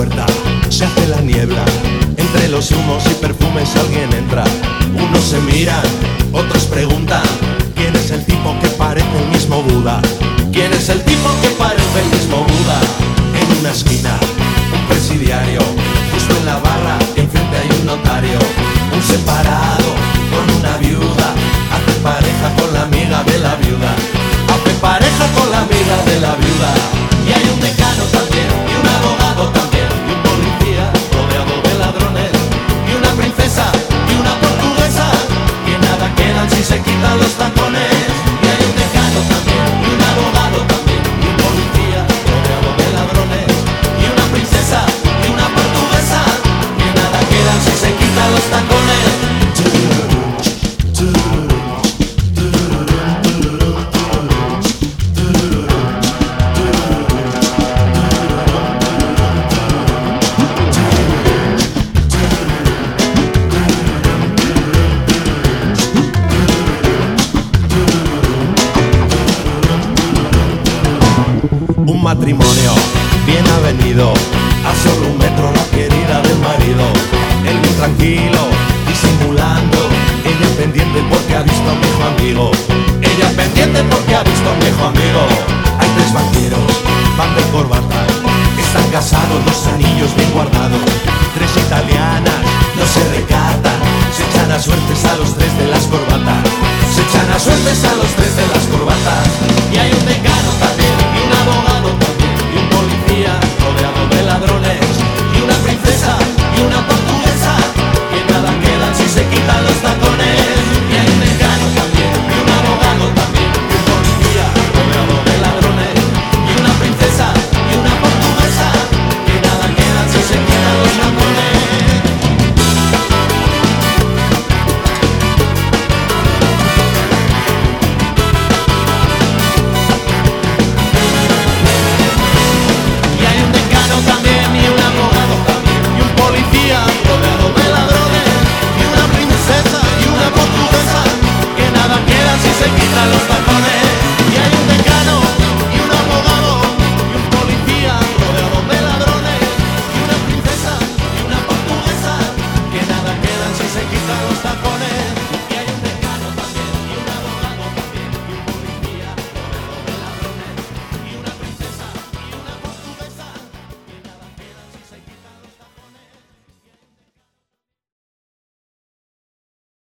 puerta, se hace la niebla. Entre los humos y perfumes alguien entra. Unos se miran, otros preguntan: ¿quién es el tipo que parece el mismo Buda? ¿Quién es el tipo que parece el mismo Buda? En una esquina, un presidiario. Justo en la barra, enfrente hay un notario. Un separado con una viuda hace pareja con la amiga de la viuda. Hace pareja con la amiga de la viuda. Y hay un decano también, y un abogado también, y un policía rodeado de ladrones, y una princesa, y una portuguesa, que nada quedan si se quitan los tacones. Y hay un decano también, y un abogado también, y un policía rodeado de ladrones, y una princesa, y una portuguesa, que nada quedan si se quitan los tacones. Un matrimonio bien avenido, a solo un metro la querida del marido. Él muy tranquilo, disimulando, ella pendiente porque ha visto a un viejo amigo. Ella pendiente porque ha visto a un viejo amigo. Hay tres banqueros, van de corbata, están casados, los anillos bien guardados. Tres italianas, no se recatan, se echan a suertes a los tres de las corbatas. Se echan a suertes a los tres de las corbatas. Y hay un decano también,